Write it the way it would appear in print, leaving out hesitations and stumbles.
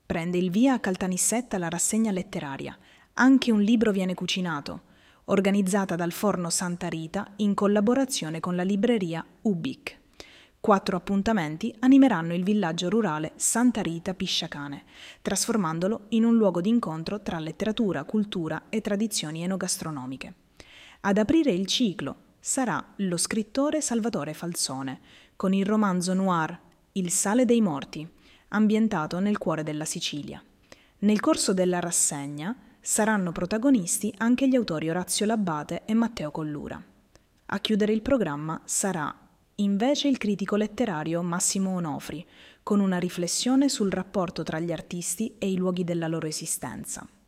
Prende il via a Caltanissetta la rassegna letteraria. Anche un libro viene cucinato, organizzata dal Forno Santa Rita in collaborazione con la libreria Ubic. 4 appuntamenti animeranno il villaggio rurale Santa Rita Pisciacane, trasformandolo in un luogo d'incontro tra letteratura, cultura e tradizioni enogastronomiche. Ad aprire il ciclo sarà lo scrittore Salvatore Falzone, con il romanzo noir Il sale dei morti, ambientato nel cuore della Sicilia. Nel corso della rassegna saranno protagonisti anche gli autori Orazio Labate e Matteo Collura. A chiudere il programma sarà invece il critico letterario Massimo Onofri, con una riflessione sul rapporto tra gli artisti e i luoghi della loro esistenza.